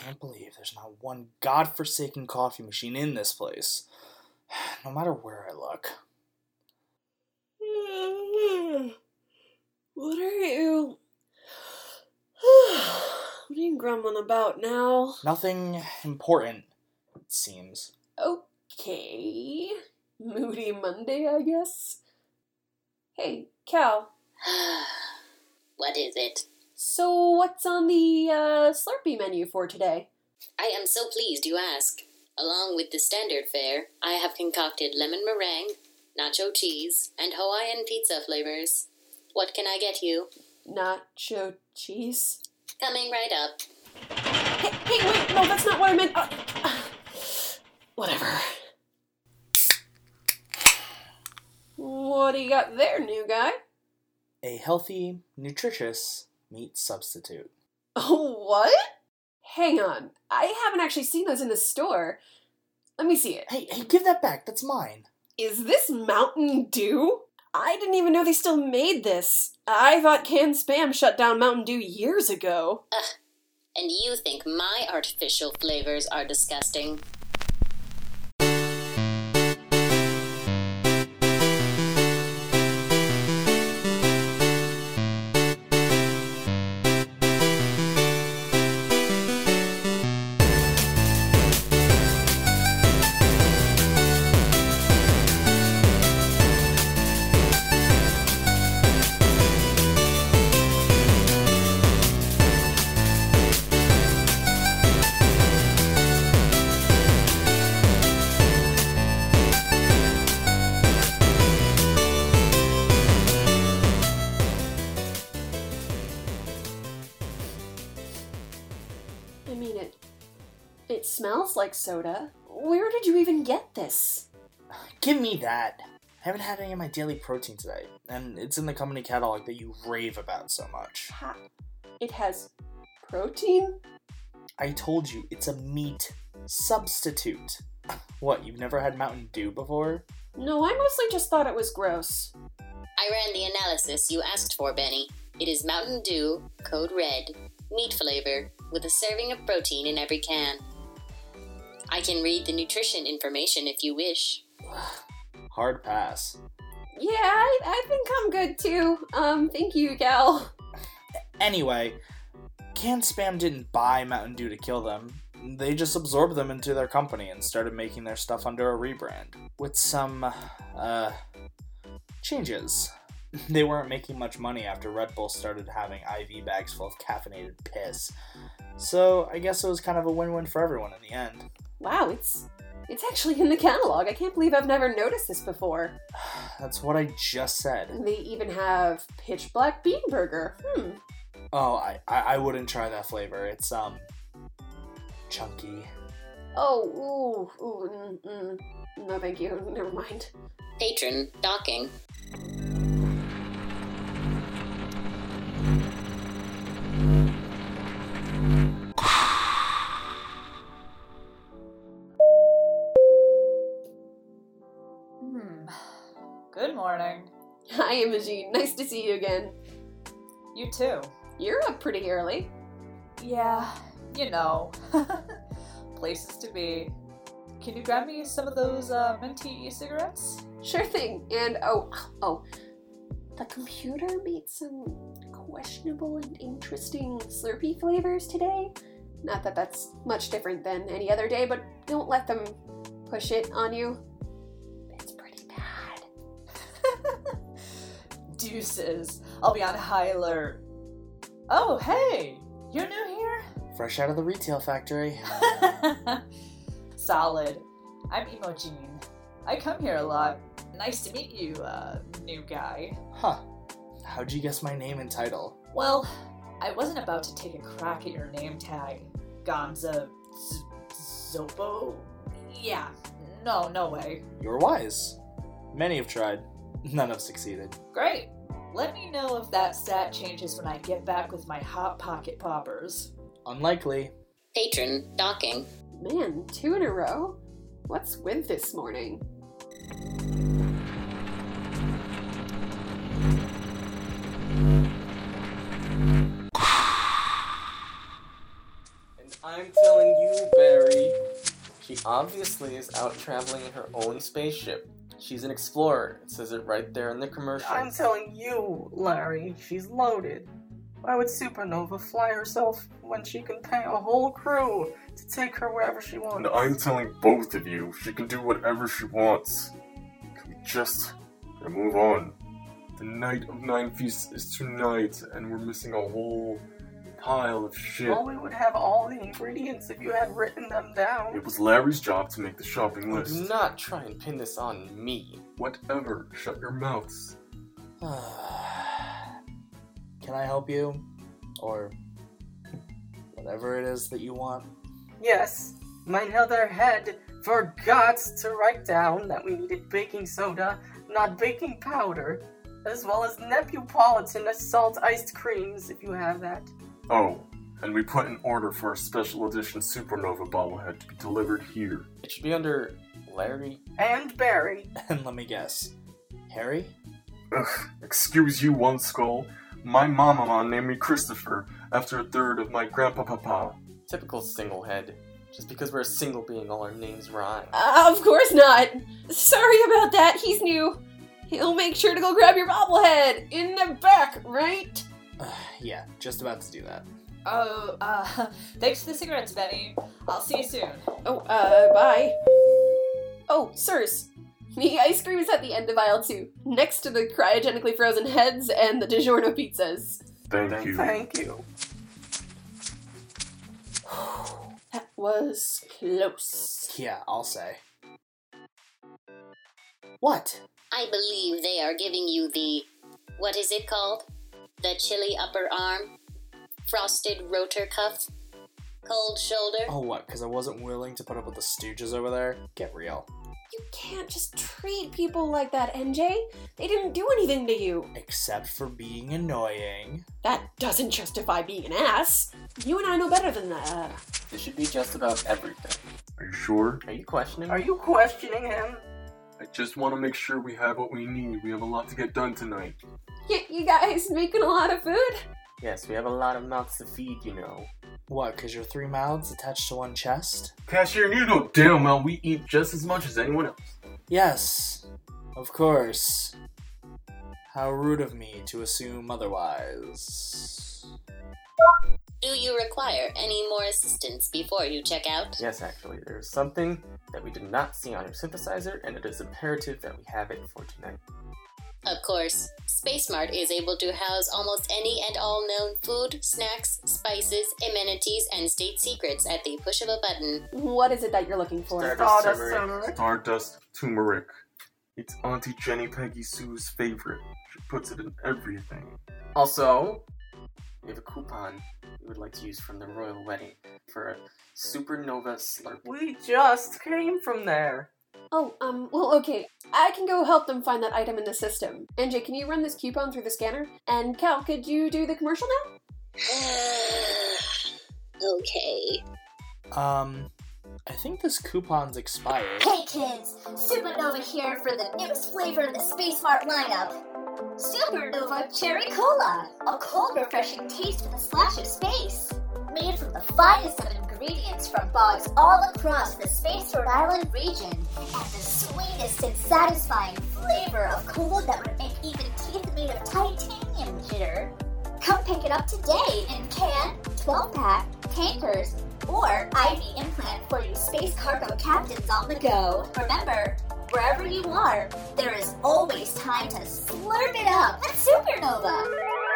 can't believe there's not one godforsaken coffee machine in this place. No matter where I look. What are you... What are you grumbling about now? Nothing important, it seems. Okay. Moody Monday, I guess? Hey, Cal. What is it? So what's on the Slurpee menu for today? I am so pleased you ask. Along with the standard fare, I have concocted lemon meringue, nacho cheese, and Hawaiian pizza flavors. What can I get you? Nacho cheese? Coming right up. Hey, wait, no, that's not what I meant. Whatever. What do you got there, new guy? A healthy, nutritious meat substitute. Oh, what? Hang on. I haven't actually seen those in the store. Let me see it. Hey, give that back. That's mine. Is this Mountain Dew? I didn't even know they still made this. I thought canned Spam shut down Mountain Dew years ago. And you think my artificial flavors are disgusting? I mean, it smells like soda. Where did you even get this? Give me that. I haven't had any of my daily protein today, and it's in the company catalog that you rave about so much. It has protein? I told you, it's a meat substitute. What, you've never had Mountain Dew before? No, I mostly just thought it was gross. I ran the analysis you asked for, Benny. It is Mountain Dew, code red, meat flavor, with a serving of protein in every can. I can read the nutrition information if you wish. Hard pass. Yeah, I think I'm good too. Thank you, Gal. Anyway, canned Spam didn't buy Mountain Dew to kill them. They just absorbed them into their company and started making their stuff under a rebrand. With some, changes. They weren't making much money after Red Bull started having IV bags full of caffeinated piss. So I guess it was kind of a win-win for everyone in the end. Wow, it's actually in the catalog. I can't believe I've never noticed this before. That's what I just said. They even have Pitch Black Bean Burger. Oh, I wouldn't try that flavor. It's, chunky. Oh, no thank you. Never mind. Patron docking. Good morning. Hi, Imogene. Nice to see you again. You too. You're up pretty early. Yeah, you know. Places to be. Can you grab me some of those minty e-cigarettes? Sure thing. And the computer made some questionable and interesting Slurpee flavors today. Not that that's much different than any other day, but don't let them push it on you. It's pretty bad. Deuces. I'll be on high alert. Oh, hey! You're new here? Fresh out of the retail factory. Solid. I'm Imogene. I come here a lot. Nice to meet you, new guy. Huh. How'd you guess my name and title? Well, I wasn't about to take a crack at your name tag. Gonza... Zopo? Yeah. No way. You're wise. Many have tried. None have succeeded. Great. Let me know if that stat changes when I get back with my Hot Pocket Poppers. Unlikely. Patron docking. Man, 2 in a row? What's with this morning? And I'm telling She obviously is out traveling in her own spaceship. She's an explorer. It says it right there in the commercial. I'm telling you, Larry, she's loaded. Why would Supernova fly herself when she can pay a whole crew to take her wherever she wants? And I'm telling both of you, she can do whatever she wants. Can we just move on? The night of 9 feasts is tonight, and we're missing a whole pile of shit. Well, we would have all the ingredients if you had written them down. It was Larry's job to make the shopping Do list. not try and pin this on me. Whatever, shut your mouths. Can I help you? Or whatever it is that you want? Yes, my other head forgot to write down that we needed baking soda, not baking powder, as well as Neapolitan assault iced creams, if you have that. Oh, and we put an order for a special edition Supernova bobblehead to be delivered here. It should be under Larry. And Barry. And let me guess. Harry? Ugh, excuse you, One Skull. My mama named me Christopher after a third of my grandpapa. Typical single head. Just because we're a single being, all our names rhyme. Of course not. Sorry about that. He's new. He'll make sure to go grab your bobblehead in the back, right? Yeah, just about to do that. Oh, thanks for the cigarettes, Benny. I'll see you soon. Oh, bye. Oh, sirs. The ice cream is at the end of aisle 2, next to the cryogenically frozen heads and the DiGiorno pizzas. Thank you. Thank you. That was close. Yeah, I'll say. What? I believe they are giving you the, what is it called? The chilly upper arm? Frosted rotor cuff? Cold shoulder? Oh, what? Because I wasn't willing to put up with the stooges over there? Get real. You can't just treat people like that, NJ. They didn't do anything to you. Except for being annoying. That doesn't justify being an ass. You and I know better than that. This should be just about everything. Are you sure? Are you questioning? Are you questioning him? I just want to make sure we have what we need. We have a lot to get done tonight. You guys making a lot of food? Yes, we have a lot of mouths to feed, you know. What, because you're 3 mouths attached to one chest? Cashier, you know damn well we eat just as much as anyone else. Yes, of course. How rude of me to assume otherwise. Do you require any more assistance before you check out? Yes, actually, there's something that we did not see on your synthesizer, and it is imperative that we have it for tonight. Of course, SpaceMart is able to house almost any and all known food, snacks, spices, amenities, and state secrets at the push of a button. What is it that you're looking for? Stardust turmeric. Stardust turmeric. It's Auntie Jenny Peggy Sue's favorite. She puts it in everything. Also, we have a coupon we would like to use from the royal wedding for a Supernova Slurp. We just came from there. Oh, well, okay. I can go help them find that item in the system. NJ, can you run this coupon through the scanner? And Cal, could you do the commercial now? Okay. I think this coupon's expired. Hey kids, Supernova here for the newest flavor in the SpaceMart lineup. Supernova Cherry Cola, a cold refreshing taste with a splash of space. Made from the finest of ingredients from bogs all across the Space Rhode Island region, and the sweetest and satisfying flavor of cola that would make even teeth made of titanium jitter. Come pick it up today in can, 12-pack, tankers, or IV implant for you space cargo captains on the go. Remember, wherever you are, there is always time to slurp it up at Supernova.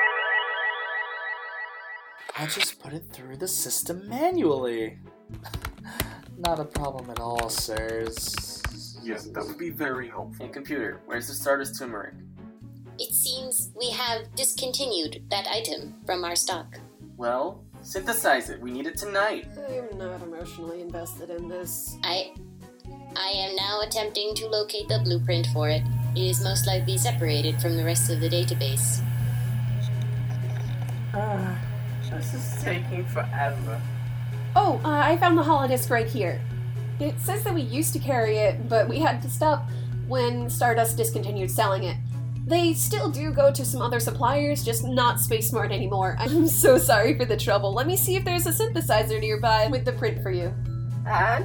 I just put it through the system manually. Not a problem at all, sirs. Yes, that would be very helpful. Hey, computer, where's the Stardust turmeric? It seems we have discontinued that item from our stock. Well, synthesize it. We need it tonight. I'm not emotionally invested in this. I am now attempting to locate the blueprint for it. It is most likely separated from the rest of the database. This is taking forever. Oh, I found the holodisc right here. It says that we used to carry it, but we had to stop when Stardust discontinued selling it. They still do go to some other suppliers, just not SpaceMart anymore. I'm so sorry for the trouble. Let me see if there's a synthesizer nearby with the print for you. And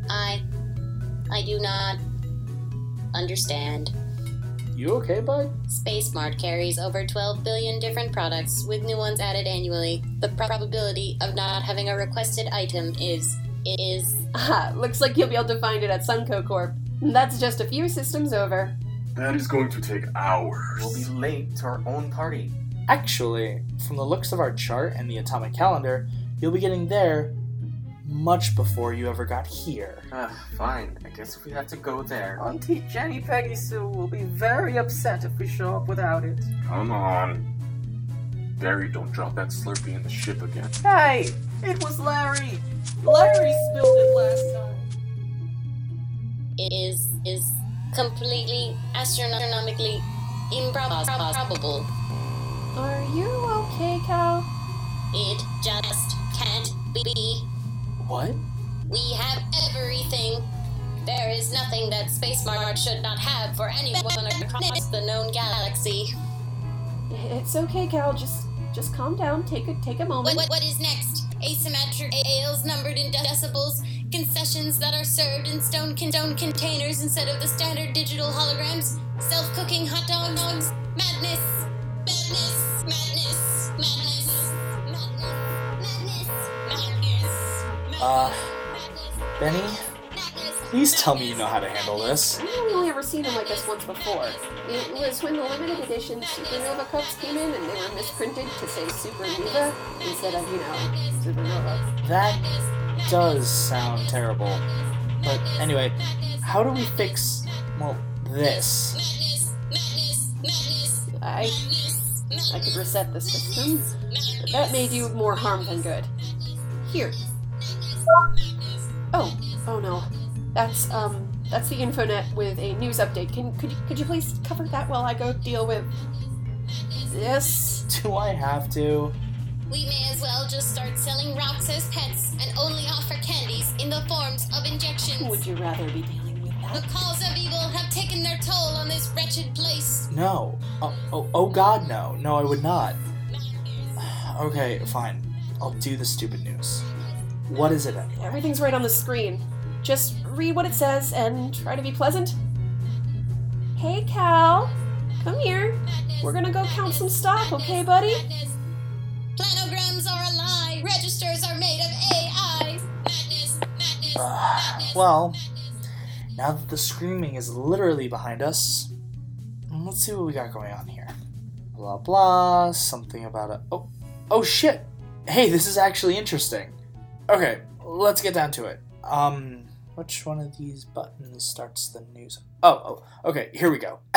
I do not understand. You okay, bud? Space Mart carries over 12 billion different products, with new ones added annually. The probability of not having a requested item is... Ah, looks like you'll be able to find it at Sunco Corp. That's just a few systems over. That is going to take hours. We'll be late to our own party. Actually, from the looks of our chart and the atomic calendar, you'll be getting there much before you ever got here. Fine. I guess if we have to go there. Auntie Jenny Peggy Sue will be very upset if we show up without it. Come on. Barry, don't drop that Slurpee in the ship again. Hey! It was Larry! Larry spilled it last time. It is completely astronomically improbable. Are you okay, Cal? It just can't be. What? We have everything. There is nothing that Space Mart should not have for anyone across the known galaxy. It's okay, Cal. Just calm down. Take a moment. What is next? Asymmetric ales numbered in decibels, concessions that are served in stone containers instead of the standard digital holograms, self-cooking hot dogs, madness, madness, madness, madness, madness, madness, madness. Benny? Please tell me you know how to handle this. I've only ever seen them like this once before. It was when the limited edition Supernova cups came in and they were misprinted to say Supernova instead of, Supernova. That does sound terrible. But anyway, how do we fix, well, this? I could reset the system, but that may do more harm than good. Here. Oh no. That's the infonet with a news update. Could you please cover that while I go deal with this? Do I have to? We may as well just start selling rocks as pets and only offer candies in the forms of injections. Would you rather be dealing with The that? calls of evil have taken their toll on this wretched place. No. Oh God, no. No, I would not. Okay, fine. I'll do the stupid news. What is it anyway? Everything's right on the screen. Just read what it says and try to be pleasant. Hey, Cal. Come here. We're gonna go count some stock, okay, buddy? Planograms are a lie. Registers are made of AI. Madness, madness, madness. Well, now that the screaming is literally behind us, let's see what we got going on here. Blah blah, something about a... Oh shit! Hey, this is actually interesting. Okay, let's get down to it. Which one of these buttons starts the news? Oh, okay, here we go.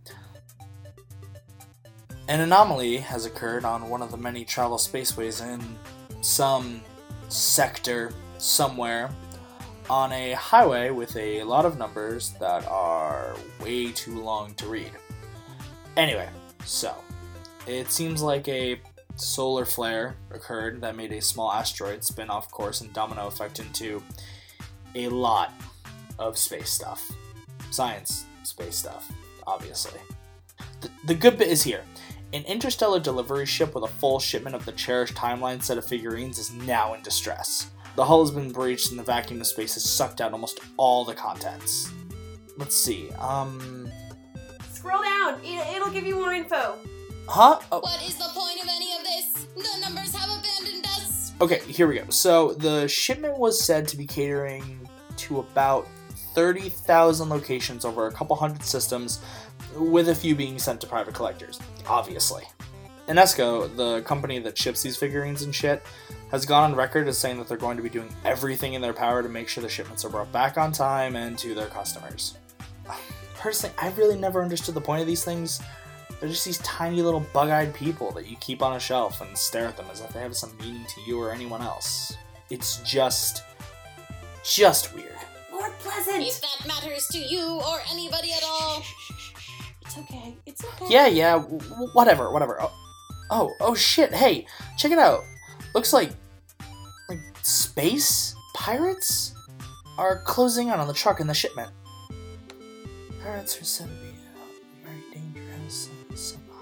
An anomaly has occurred on one of the many travel spaceways in some sector somewhere on a highway with a lot of numbers that are way too long to read. Anyway, so it seems like a solar flare occurred that made a small asteroid spin off course and domino effect into a lot of space stuff. Science, space stuff, obviously. The good bit is here. An interstellar delivery ship with a full shipment of the cherished timeline set of figurines is now in distress. The hull has been breached and the vacuum of space has sucked out almost all the contents. Let's see, Scroll down. It'll give you more info. Huh? Oh. What is the point of any of this? The numbers have abandoned us. Okay, here we go. So the shipment was said to be catering to about 30,000 locations over a couple hundred systems, with a few being sent to private collectors, obviously. Enesco, the company that ships these figurines and shit, has gone on record as saying that they're going to be doing everything in their power to make sure the shipments are brought back on time and to their customers. Personally, I really never understood the point of these things. They're just these tiny little bug-eyed people that you keep on a shelf and stare at them as if they have some meaning to you or anyone else. It's just weird. More pleasant. If that matters to you or anybody at all. It's okay. It's okay. Yeah, whatever. Oh shit, hey, check it out. Looks like space pirates are closing in on the truck and the shipment. Pirates are said to be very dangerous and somehow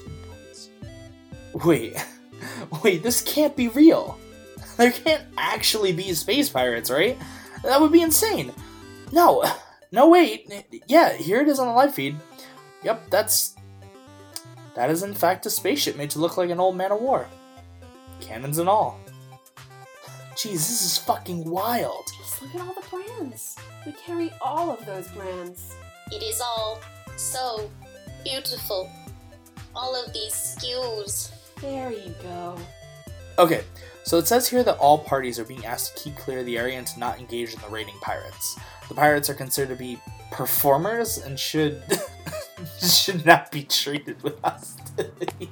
with influence. Wait, this can't be real. There can't actually be space pirates, right? That would be insane. No, wait. Yeah, here it is on the live feed. Yep, that is in fact a spaceship made to look like an old man of war. Cannons and all. Jeez, this is fucking wild. Just look at all the brands. We carry all of those brands. It is all so beautiful. All of these SKUs. There you go. Okay, so it says here that all parties are being asked to keep clear of the area and to not engage in the raiding pirates. The pirates are considered to be performers and should not be treated with hostility.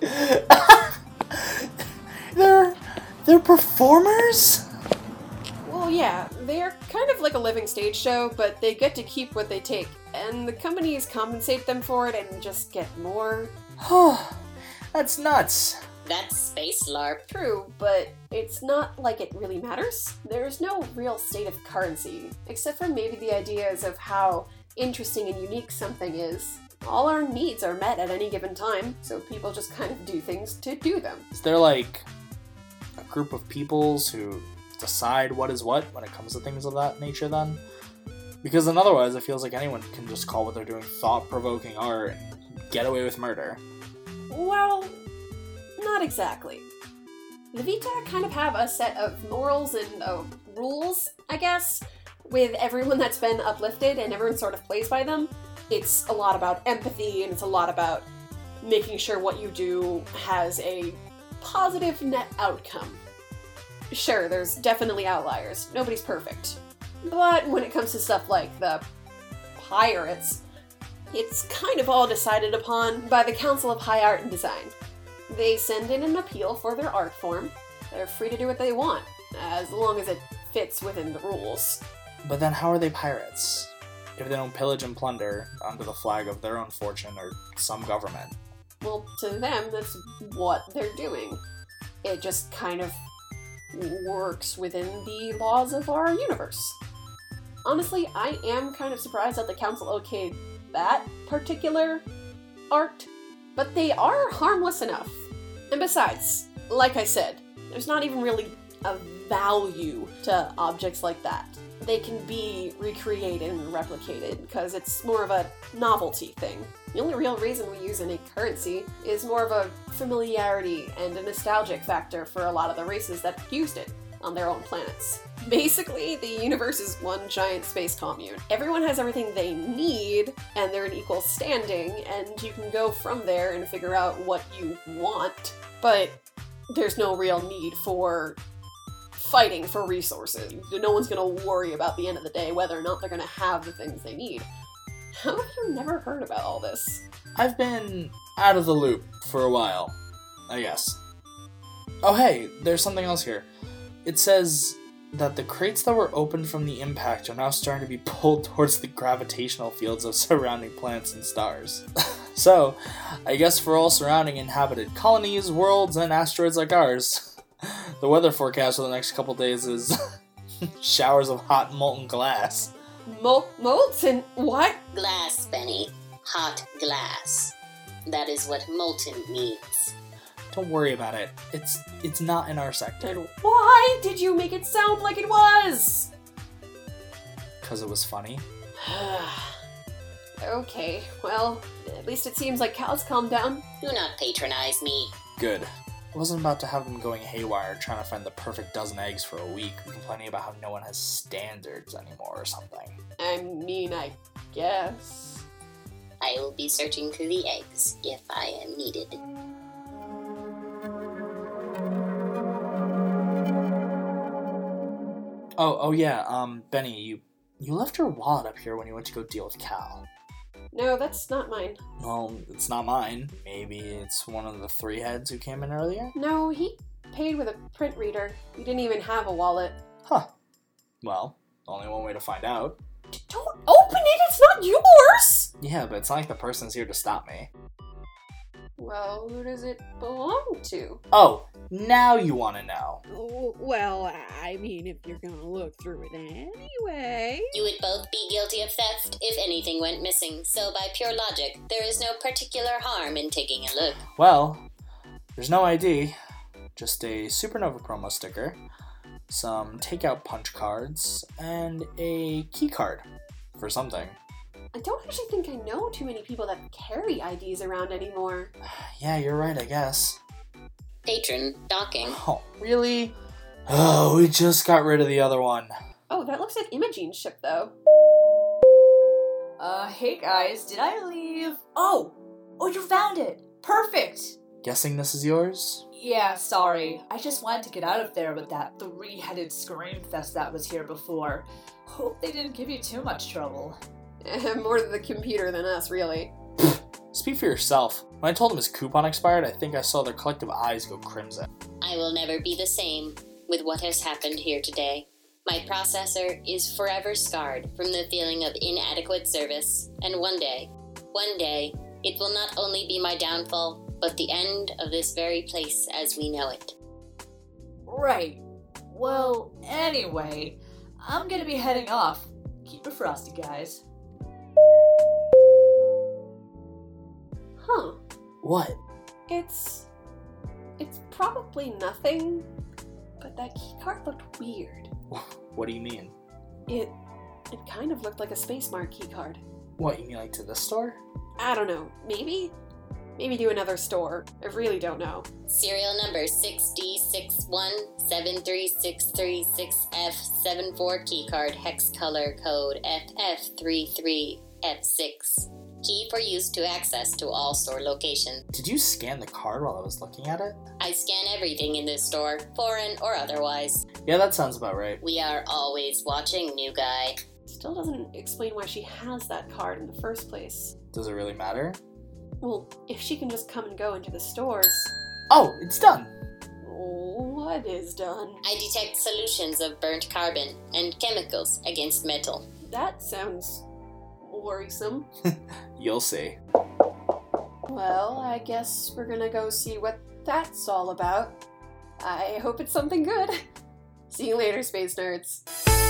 They're performers? Well, yeah, they're kind of like a living stage show, but they get to keep what they take, and the companies compensate them for it and just get more. That's nuts. That's space LARP. True, but it's not like it really matters. There's no real state of currency, except for maybe the ideas of how interesting and unique something is. All our needs are met at any given time, so people just kind of do things to do them. Is there like a group of peoples who decide what is what when it comes to things of that nature then? Because then otherwise it feels like anyone can just call what they're doing thought-provoking art and get away with murder. Well, not exactly. The Vita kind of have a set of morals and rules, I guess, with everyone that's been uplifted and everyone sort of plays by them. It's a lot about empathy and it's a lot about making sure what you do has a positive net outcome. Sure, there's definitely outliers. Nobody's perfect. But when it comes to stuff like the pirates, it's kind of all decided upon by the Council of High Art and Design. They send in an appeal for their art form. They're free to do what they want, as long as it fits within the rules. But then how are they pirates? If they don't pillage and plunder under the flag of their own fortune or some government. Well, to them, that's what they're doing. It just kind of works within the laws of our universe. Honestly, I am kind of surprised that the council okayed that particular art, but they are harmless enough. And besides, like I said, there's not even really a value to objects like that. They can be recreated and replicated because it's more of a novelty thing. The only real reason we use any currency is more of a familiarity and a nostalgic factor for a lot of the races that used it on their own planets. Basically, the universe is one giant space commune. Everyone has everything they need, and they're in equal standing, and you can go from there and figure out what you want, but there's no real need for fighting for resources. No one's gonna worry about the end of the day whether or not they're gonna have the things they need. How have you never heard about all this? I've been out of the loop for a while, I guess. Oh hey, there's something else here. It says that the crates that were opened from the impact are now starting to be pulled towards the gravitational fields of surrounding planets and stars. So, I guess for all surrounding inhabited colonies, worlds, and asteroids like ours, the weather forecast for the next couple days is showers of hot molten glass. Molten? What? Glass, Benny. Hot glass. That is what molten means. Don't worry about it. It's not in our sector. And why did you make it sound like it was? Because it was funny. Okay, well, at least it seems like Cal's calmed down. Do not patronize me. Good. I wasn't about to have them going haywire trying to find the perfect dozen eggs for a week, complaining about how no one has standards anymore or something. I mean, I guess. I will be searching through the eggs if I am needed. Oh yeah, Benny, you left your wallet up here when you went to go deal with Cal. No, that's not mine. Well, it's not mine. Maybe it's one of the three heads who came in earlier? No, he paid with a print reader. He didn't even have a wallet. Huh. Well, only one way to find out. Don't open it! It's not yours! Yeah, but it's not like the person's here to stop me. Well, who does it belong to? Oh, now you want to know. Well, I mean, if you're gonna look through it anyway. You would both be guilty of theft if anything went missing, so by pure logic, there is no particular harm in taking a look. Well, there's no ID, just a Supernova promo sticker, some takeout punch cards, and a key card for something. I don't actually think I know too many people that carry IDs around anymore. Yeah, you're right, I guess. Patron, docking. Oh, really? Oh, we just got rid of the other one. Oh, that looks like Imogene's ship, though. Hey guys, did I leave? Oh, you found it. Perfect. Guessing this is yours? Yeah, sorry. I just wanted to get out of there with that three-headed scream fest that was here before. Hope they didn't give you too much trouble. More the computer than us, really. Speak for yourself. When I told him his coupon expired, I think I saw their collective eyes go crimson. I will never be the same with what has happened here today. My processor is forever scarred from the feeling of inadequate service, and one day, it will not only be my downfall, but the end of this very place as we know it. Right. Well, anyway, I'm gonna be heading off. Keep it frosty, guys. Huh. What? It's probably nothing, but that keycard looked weird. What do you mean? It kind of looked like a SpaceMart keycard. What, you mean like to this store? I don't know. Maybe to another store. I really don't know. Serial number 6D61736336F74 keycard hex color code FF33F6. Key for use to access to all store locations. Did you scan the card while I was looking at it? I scan everything in this store, foreign or otherwise. Yeah, that sounds about right. We are always watching, new guy. Still doesn't explain why she has that card in the first place. Does it really matter? Well, if she can just come and go into the stores... Oh, it's done! What is done? I detect solutions of burnt carbon and chemicals against metal. That sounds worrisome. You'll see. Well, I guess we're gonna go see what that's all about. I hope it's something good. See you later, space nerds.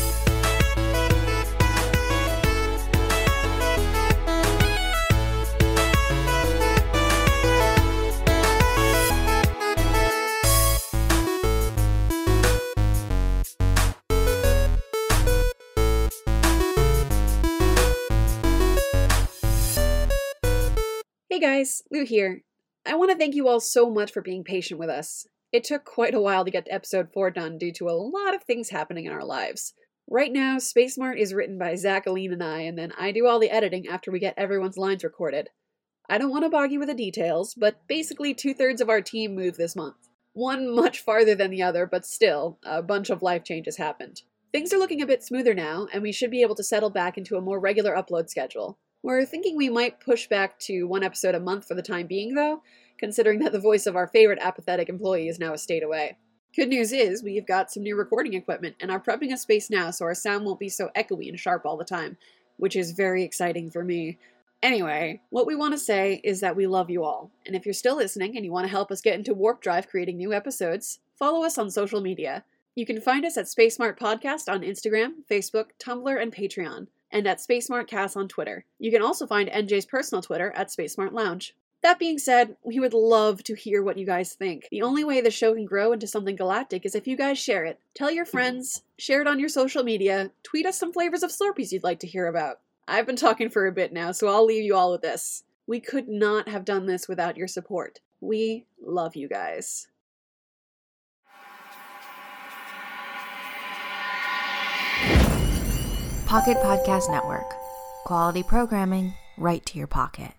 Hey guys, Lou here. I want to thank you all so much for being patient with us. It took quite a while to get episode 4 done due to a lot of things happening in our lives. Right now, SpaceMart is written by Zach, Aline, and I, and then I do all the editing after we get everyone's lines recorded. I don't want to bog you with the details, but basically 2/3 of our team moved this month. One much farther than the other, but still, a bunch of life changes happened. Things are looking a bit smoother now, and we should be able to settle back into a more regular upload schedule. We're thinking we might push back to 1 episode a month for the time being, though, considering that the voice of our favorite apathetic employee is now a state away. Good news is, we've got some new recording equipment and are prepping a space now so our sound won't be so echoey and sharp all the time, which is very exciting for me. Anyway, what we want to say is that we love you all, and if you're still listening and you want to help us get into Warp Drive creating new episodes, follow us on social media. You can find us at SpaceMart Podcast on Instagram, Facebook, Tumblr, and Patreon, and at SpaceMartCast on Twitter. You can also find NJ's personal Twitter at SpaceMart Lounge. That being said, we would love to hear what you guys think. The only way the show can grow into something galactic is if you guys share it. Tell your friends, share it on your social media, tweet us some flavors of Slurpees you'd like to hear about. I've been talking for a bit now, so I'll leave you all with this. We could not have done this without your support. We love you guys. Pocket Podcast Network. Quality programming right to your pocket.